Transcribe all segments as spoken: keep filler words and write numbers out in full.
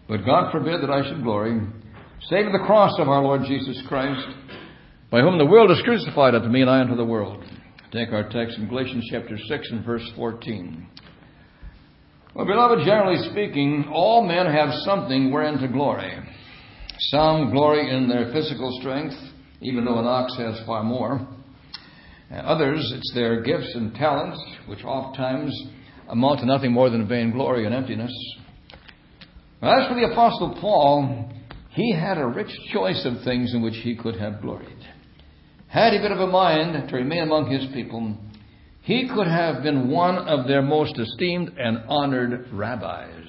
But God forbid that I should glory, save in the cross of our Lord Jesus Christ, by whom the world is crucified unto me, and I unto the world. Take our text in Galatians chapter six and verse fourteen. Well, beloved, generally speaking, all men have something wherein to glory. Some glory in their physical strength, even though an ox has far more. Others, it's their gifts and talents, which oftentimes amount to nothing more than vainglory and emptiness. As for the Apostle Paul, he had a rich choice of things in which he could have gloried. Had he been of a mind to remain among his people, he could have been one of their most esteemed and honored rabbis.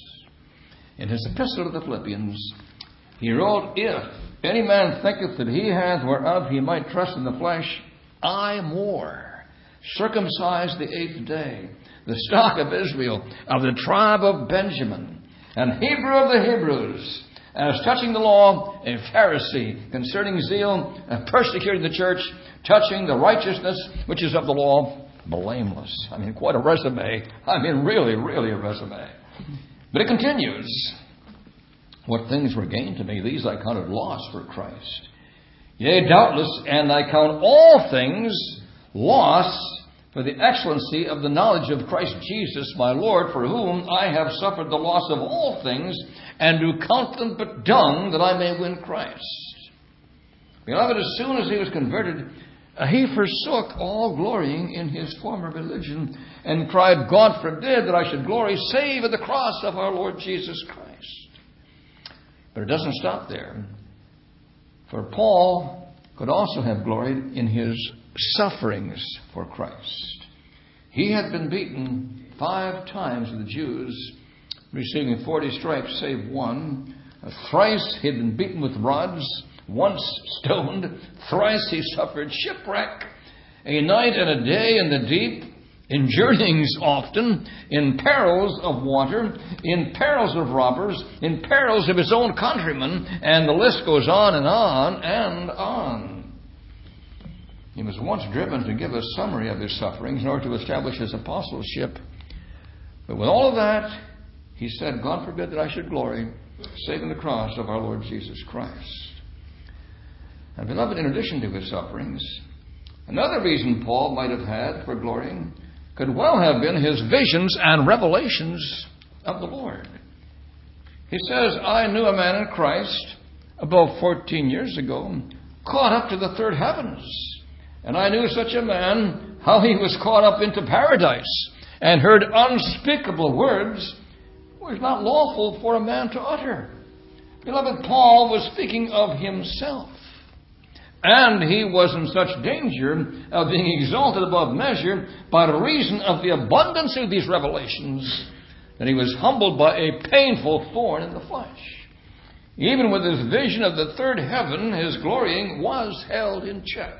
In his epistle to the Philippians, he wrote, "If any man thinketh that he hath whereof he might trust in the flesh, I more, circumcised the eighth day, the stock of Israel, of the tribe of Benjamin, and Hebrew of the Hebrews, as touching the law, a Pharisee, concerning zeal, persecuting the church, touching the righteousness which is of the law, blameless." I mean, quite a resume. I mean, really, really a resume. But it continues. "What things were gained to me, these I counted loss for Christ. Yea, doubtless, and I count all things loss for the excellency of the knowledge of Christ Jesus my Lord, for whom I have suffered the loss of all things, and do count them but dung, that I may win Christ." Beloved, as soon as he was converted, he forsook all glorying in his former religion, and cried, "God forbid that I should glory, save in the cross of our Lord Jesus Christ." But it doesn't stop there. For Paul could also have gloried in his sufferings for Christ. He had been beaten five times of the Jews, receiving forty stripes save one. Thrice he had been beaten with rods, once stoned, thrice he suffered shipwreck, a night and a day in the deep, in journeyings often, in perils of water, in perils of robbers, in perils of his own countrymen, and the list goes on and on and on. He was once driven to give a summary of his sufferings in order to establish his apostleship. But with all of that, he said, "God forbid that I should glory, save in the cross of our Lord Jesus Christ." And beloved, in addition to his sufferings, another reason Paul might have had for glorying could well have been his visions and revelations of the Lord. He says, "I knew a man in Christ about fourteen years ago, caught up to the third heavens. And I knew such a man, how he was caught up into paradise, and heard unspeakable words which was not lawful for a man to utter." Beloved, Paul was speaking of himself. And he was in such danger of being exalted above measure by reason of the abundance of these revelations that he was humbled by a painful thorn in the flesh. Even with his vision of the third heaven, his glorying was held in check.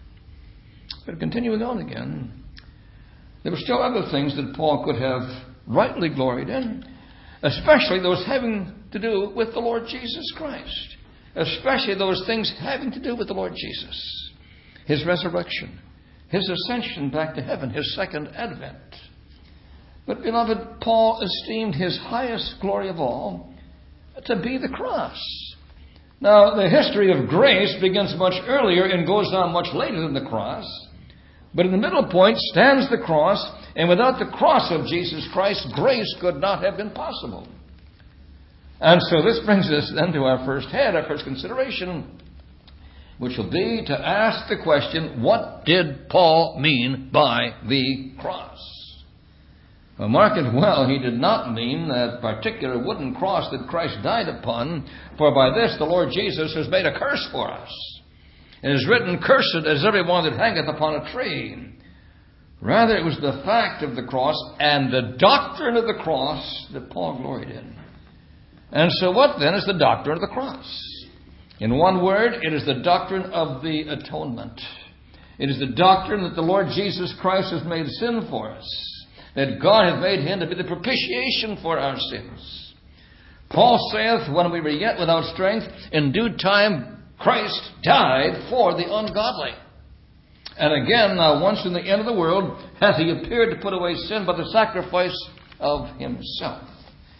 But continuing on again, there were still other things that Paul could have rightly gloried in, especially those having to do with the Lord Jesus Christ. Especially those things having to do with the Lord Jesus. His resurrection, his ascension back to heaven, his second advent. But, beloved, Paul esteemed his highest glory of all to be the cross. Now, the history of grace begins much earlier and goes on much later than the cross. But in the middle point stands the cross, and without the cross of Jesus Christ, grace could not have been possible. And so this brings us then to our first head, our first consideration, which will be to ask the question, what did Paul mean by the cross? Well, mark it well, he did not mean that particular wooden cross that Christ died upon, for by this the Lord Jesus has made a curse for us. It is written, "Cursed is everyone that hangeth upon a tree." Rather, it was the fact of the cross and the doctrine of the cross that Paul gloried in. And so what then is the doctrine of the cross? In one word, it is the doctrine of the atonement. It is the doctrine that the Lord Jesus Christ has made sin for us, that God hath made him to be the propitiation for our sins. Paul saith, when we were yet without strength, in due time Christ died for the ungodly. And again, now once in the end of the world, hath he appeared to put away sin by the sacrifice of himself.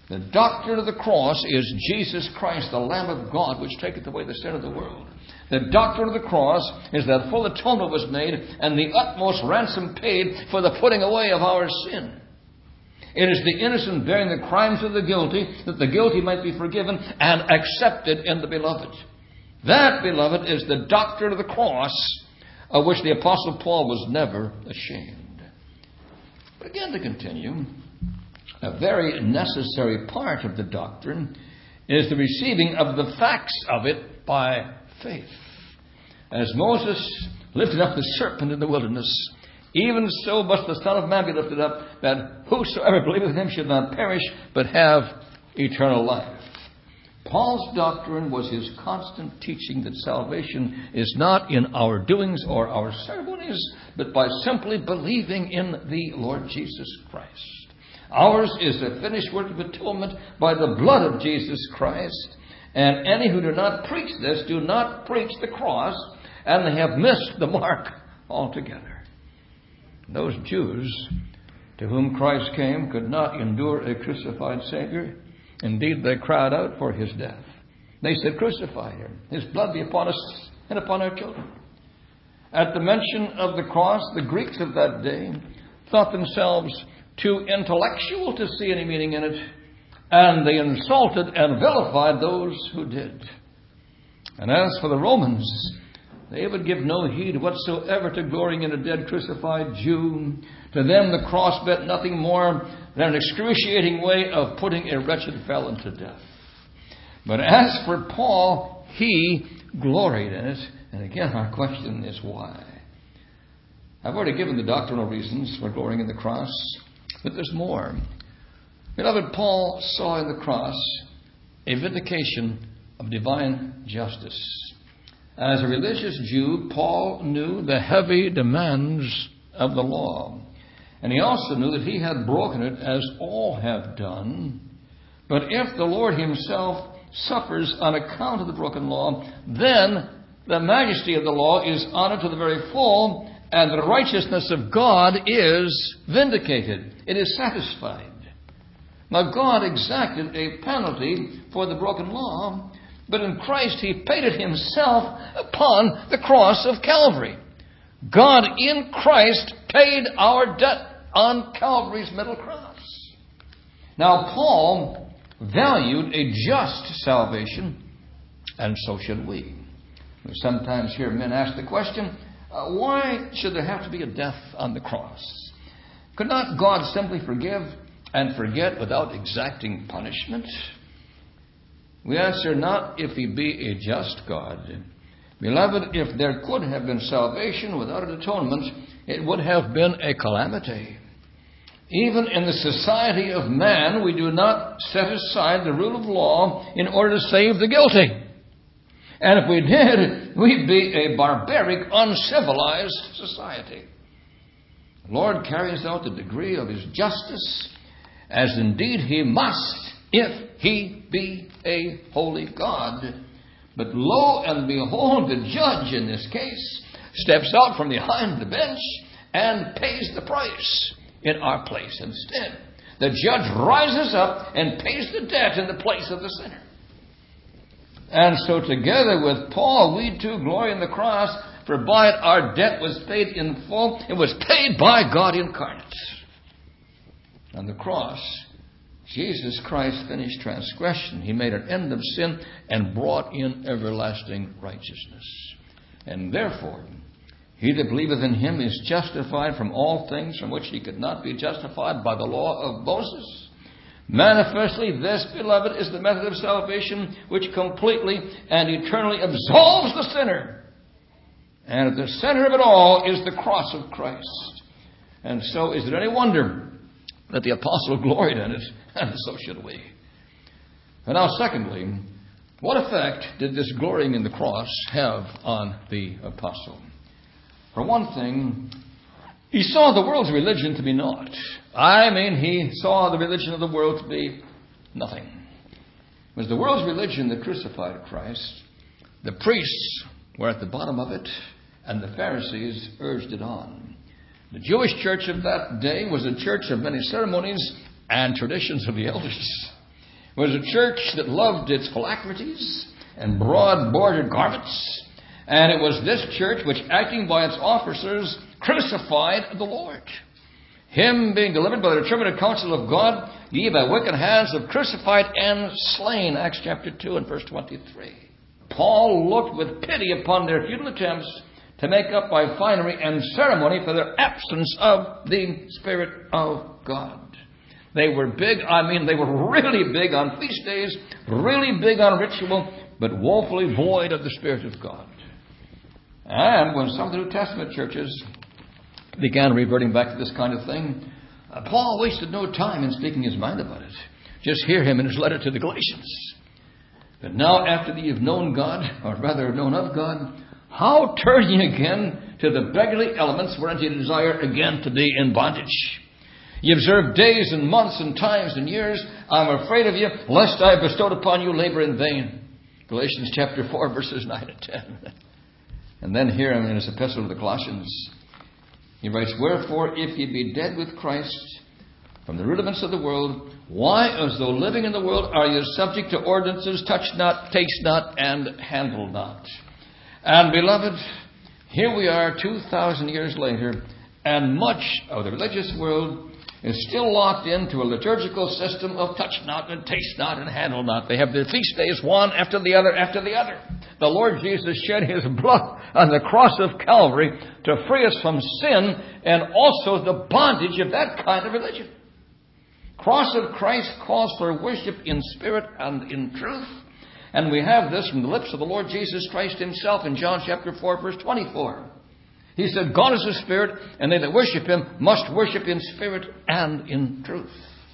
The doctrine of the cross is Jesus Christ, the Lamb of God, which taketh away the sin of the world. The doctrine of the cross is that full atonement was made and the utmost ransom paid for the putting away of our sin. It is the innocent bearing the crimes of the guilty, that the guilty might be forgiven and accepted in the beloved. That, beloved, is the doctrine of the cross, of which the Apostle Paul was never ashamed. But again, to continue, a very necessary part of the doctrine is the receiving of the facts of it by faith. As Moses lifted up the serpent in the wilderness, even so must the Son of Man be lifted up, that whosoever believeth in him should not perish, but have eternal life. Paul's doctrine was his constant teaching that salvation is not in our doings or our ceremonies, but by simply believing in the Lord Jesus Christ. Ours is the finished work of atonement by the blood of Jesus Christ. And any who do not preach this do not preach the cross, and they have missed the mark altogether. Those Jews to whom Christ came could not endure a crucified Savior. Indeed, they cried out for his death. They said, "Crucify him. His blood be upon us and upon our children." At the mention of the cross, the Greeks of that day thought themselves too intellectual to see any meaning in it, and they insulted and vilified those who did. And as for the Romans, they would give no heed whatsoever to glorying in a dead crucified Jew. To them the cross meant nothing more than an excruciating way of putting a wretched felon to death. But as for Paul, he gloried in it. And again, our question is why? I've already given the doctrinal reasons for glorying in the cross, but there's more. Beloved, Paul saw in the cross a vindication of divine justice. As a religious Jew, Paul knew the heavy demands of the law. And he also knew that he had broken it as all have done. But if the Lord himself suffers on account of the broken law, then the majesty of the law is honored to the very full, and the righteousness of God is vindicated. It is satisfied. Now, God exacted a penalty for the broken law, but in Christ he paid it himself upon the cross of Calvary. God in Christ paid our debt on Calvary's middle cross. Now, Paul valued a just salvation, and so should we. We sometimes hear men ask the question, uh, why should there have to be a death on the cross? Could not God simply forgive and forget without exacting punishment? We answer, not if he be a just God. Beloved, if there could have been salvation without an atonement, it would have been a calamity. Even in the society of man, we do not set aside the rule of law in order to save the guilty. And if we did, we'd be a barbaric, uncivilized society. The Lord carries out the degree of his justice, as indeed he must, if he be a holy God. But lo and behold, the judge in this case steps out from behind the bench and pays the price in our place instead. The judge rises up and pays the debt in the place of the sinner. And so together with Paul, we too glory in the cross, for by it our debt was paid in full. It was paid by God incarnate. On the cross, Jesus Christ finished transgression. He made an end of sin and brought in everlasting righteousness. And therefore, he that believeth in him is justified from all things from which he could not be justified by the law of Moses. Manifestly, this, beloved, is the method of salvation which completely and eternally absolves the sinner. And at the center of it all is the cross of Christ. And so is it any wonder that the apostle gloried in it, and so should we. And now, secondly, what effect did this glorying in the cross have on the apostle? For one thing, he saw the world's religion to be naught. I mean, he saw the religion of the world to be nothing. It was the world's religion that crucified Christ. The priests were at the bottom of it, and the Pharisees urged it on. The Jewish church of that day was a church of many ceremonies and traditions of the elders. was a church that loved its phylacteries and broad-bordered garments. And it was this church which, acting by its officers, crucified the Lord. Him being delivered by the determinate counsel of God, ye by wicked hands have crucified and slain. Acts chapter two and verse twenty-three. Paul looked with pity upon their futile attempts to make up by finery and ceremony for their absence of the Spirit of God. They were big, I mean, they were really big on feast days, really big on ritual, but woefully void of the Spirit of God. And when some of the New Testament churches began reverting back to this kind of thing, uh, Paul wasted no time in speaking his mind about it. Just hear him in his letter to the Galatians. But now, after you've known God, or rather known of God, how turn ye again to the beggarly elements wherein ye desire again to be in bondage? Ye observe days and months and times and years. I'm afraid of you, lest I have bestowed upon you labor in vain. Galatians chapter four, verses nine and ten. And then here in his epistle to the Colossians, he writes, wherefore, if ye be dead with Christ from the rudiments of the world, why, as though living in the world, are ye subject to ordinances, touch not, taste not, and handle not? And beloved, here we are two thousand years later, and much of the religious world is still locked into a liturgical system of touch not and taste not and handle not. They have their feast days one after the other after the other. The Lord Jesus shed his blood on the cross of Calvary to free us from sin and also the bondage of that kind of religion. Cross of Christ calls for worship in spirit and in truth. And we have this from the lips of the Lord Jesus Christ himself in John chapter four, verse twenty-four. He said, God is a spirit, and they that worship him must worship in spirit and in truth.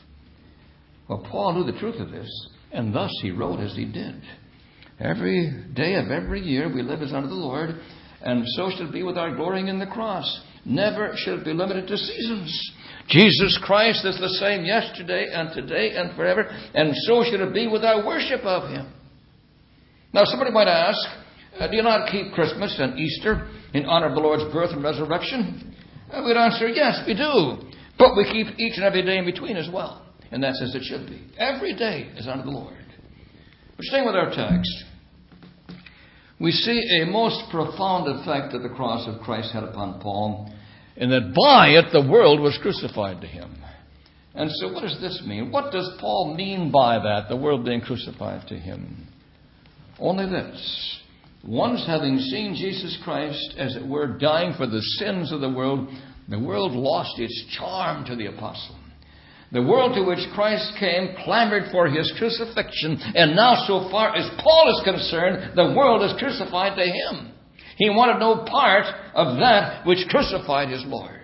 Well, Paul knew the truth of this, and thus he wrote as he did. Every day of every year we live as unto the Lord, and so shall it be with our glorying in the cross. Never shall it be limited to seasons. Jesus Christ is the same yesterday and today and forever, and so should it be with our worship of him. Now, somebody might ask, uh, do you not keep Christmas and Easter in honor of the Lord's birth and resurrection? Uh, we'd answer, yes, we do. But we keep each and every day in between as well. And that's as it should be. Every day is unto the Lord. But staying with our text, we see a most profound effect that the cross of Christ had upon Paul, and that by it the world was crucified to him. And so what does this mean? What does Paul mean by that, the world being crucified to him? Only this. Once having seen Jesus Christ, as it were, dying for the sins of the world, the world lost its charm to the apostle. The world to which Christ came clamored for his crucifixion, and now so far as Paul is concerned, the world is crucified to him. He wanted no part of that which crucified his Lord.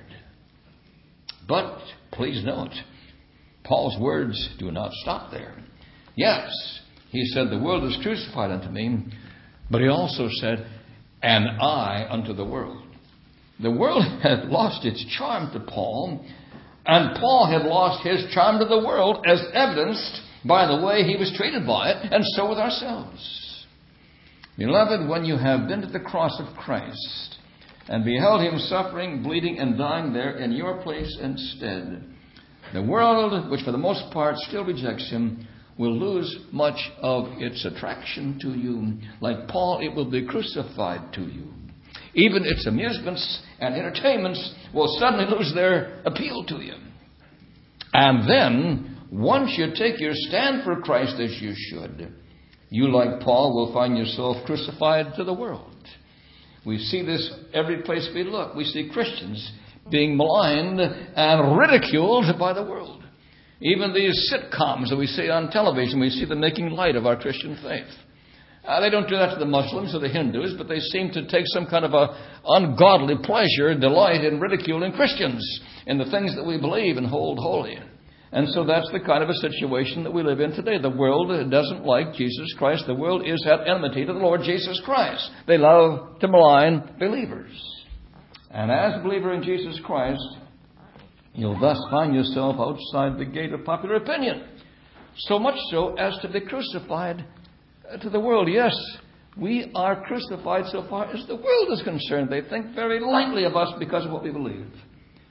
But, please note, Paul's words do not stop there. Yes, he said, the world is crucified unto me, but he also said, and I unto the world. The world had lost its charm to Paul, and Paul had lost his charm to the world, as evidenced by the way he was treated by it, and so with ourselves. Beloved, when you have been to the cross of Christ and beheld him suffering, bleeding, and dying there in your place instead, the world, which for the most part still rejects him, will lose much of its attraction to you. Like Paul, it will be crucified to you. Even its amusements and entertainments will suddenly lose their appeal to you. And then, once you take your stand for Christ as you should, you, like Paul, will find yourself crucified to the world. We see this every place we look. We see Christians being maligned and ridiculed by the world. Even these sitcoms that we see on television, we see them making light of our Christian faith. Uh, they don't do that to the Muslims or the Hindus, but they seem to take some kind of a ungodly pleasure and delight in ridiculing Christians and the things that we believe and hold holy. And so that's the kind of a situation that we live in today. The world doesn't like Jesus Christ. The world is at enmity to the Lord Jesus Christ. They love to malign believers. And as a believer in Jesus Christ, you'll thus find yourself outside the gate of popular opinion. So much so as to be crucified to the world. Yes, we are crucified so far as the world is concerned. They think very lightly of us because of what we believe.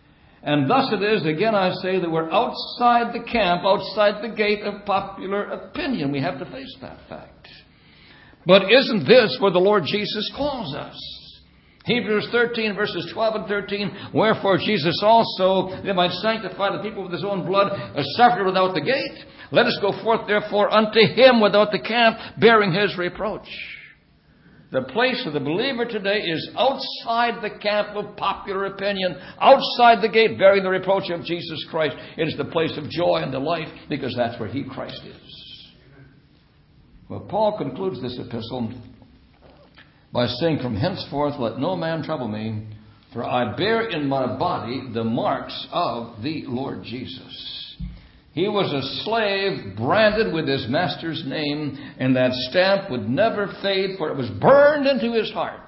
And thus it is, again I say, that we're outside the camp, outside the gate of popular opinion. We have to face that fact. But isn't this where the Lord Jesus calls us? Hebrews thirteen, verses twelve and thirteen, wherefore Jesus also, that might sanctify the people with his own blood, suffered without the gate. Let us go forth, therefore, unto him without the camp, bearing his reproach. The place of the believer today is outside the camp of popular opinion, outside the gate, bearing the reproach of Jesus Christ. It is the place of joy and delight, because that's where he, Christ, is. Well, Paul concludes this epistle by saying, from henceforth let no man trouble me, for I bear in my body the marks of the Lord Jesus. He was a slave branded with his master's name, and that stamp would never fade, for it was burned into his heart.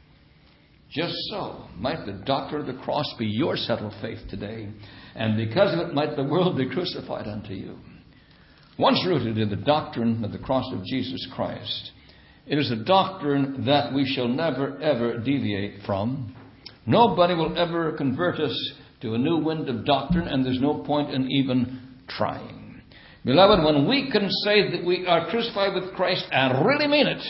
Just so might the doctrine of the cross be your settled faith today, and because of it might the world be crucified unto you. Once rooted in the doctrine of the cross of Jesus Christ, it is a doctrine that we shall never, ever deviate from. Nobody will ever convert us to a new wind of doctrine, and there's no point in even trying. Beloved, when we can say that we are crucified with Christ and really mean it,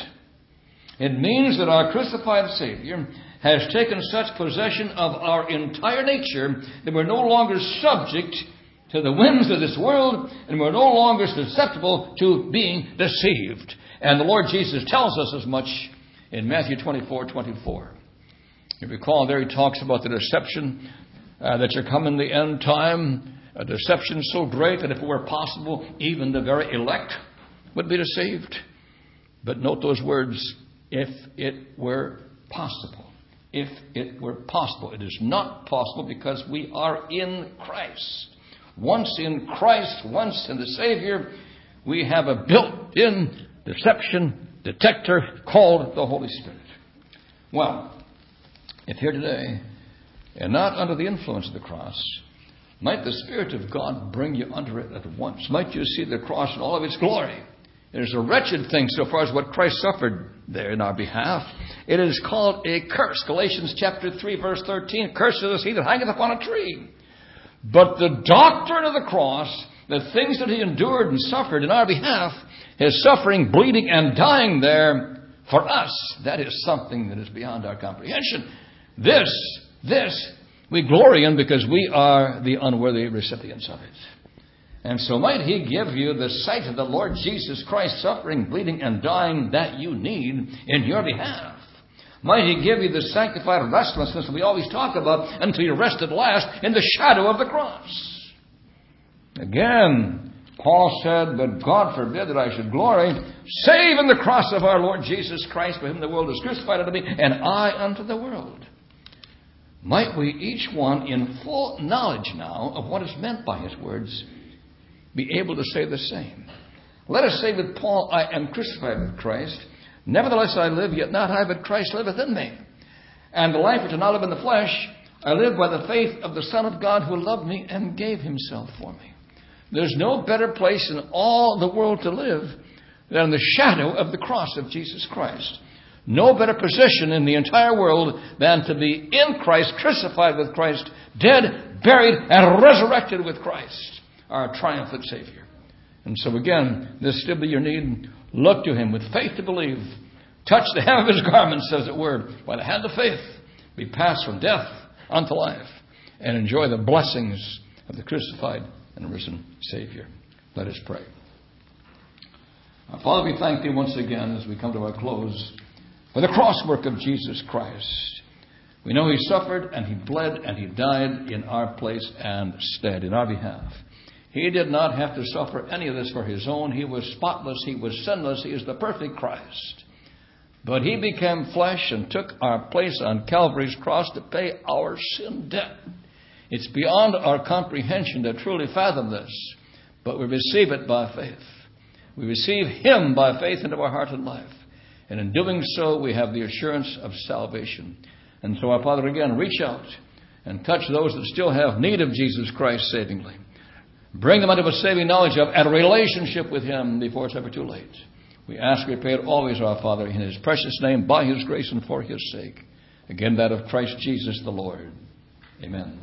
it means that our crucified Savior has taken such possession of our entire nature that we're no longer subject to the whims of this world, and we're no longer susceptible to being deceived. And the Lord Jesus tells us as much in Matthew twenty-four twenty-four. You recall there he talks about the deception uh, that shall come in the end time. A deception so great that if it were possible, even the very elect would be deceived. But note those words, if it were possible. If it were possible. It is not possible because we are in Christ. Once in Christ, once in the Savior, we have a built-in deception detector called the Holy Spirit. Well, if here today, and not under the influence of the cross, might the Spirit of God bring you under it at once. Might you see the cross in all of its glory. It is a wretched thing so far as what Christ suffered there in our behalf. It is called a curse. Galatians chapter three, verse thirteen. Cursed is he that hangeth upon a tree. But the doctrine of the cross, the things that he endured and suffered in our behalf, his suffering, bleeding, and dying there for us, that is something that is beyond our comprehension. This, this, we glory in because we are the unworthy recipients of it. And so might he give you the sight of the Lord Jesus Christ suffering, bleeding, and dying that you need in your behalf. Might he give you the sanctified restlessness that we always talk about until you rest at last in the shadow of the cross. Again, Paul said, but God forbid that I should glory, save in the cross of our Lord Jesus Christ, for whom the world is crucified unto me, and I unto the world. Might we each one, in full knowledge now of what is meant by his words, be able to say the same. Let us say with Paul, I am crucified with Christ. Nevertheless I live, yet not I, but Christ liveth in me. And the life which I now live in the flesh, I live by the faith of the Son of God who loved me and gave himself for me. There's no better place in all the world to live than the shadow of the cross of Jesus Christ. No better position in the entire world than to be in Christ, crucified with Christ, dead, buried, and resurrected with Christ, our triumphant Savior. And so again, this still be your need. Look to him with faith to believe. Touch the hem of his garments, as it were, by the hand of faith. Be passed from death unto life, and enjoy the blessings of the crucified and risen Savior. Let us pray. Our Father, we thank thee once again as we come to our close for the cross work of Jesus Christ. We know he suffered and he bled and he died in our place and stead, in our behalf. He did not have to suffer any of this for his own. He was spotless. He was sinless. He is the perfect Christ. But he became flesh and took our place on Calvary's cross to pay our sin debt. It's beyond our comprehension to truly fathom this, but we receive it by faith. We receive him by faith into our heart and life. And in doing so, we have the assurance of salvation. And so, our Father, again, reach out and touch those that still have need of Jesus Christ savingly. Bring them unto a saving knowledge of and a relationship with him before it's ever too late. We ask, we pray it always, our Father, in his precious name, by his grace and for his sake. Again, that of Christ Jesus the Lord. Amen.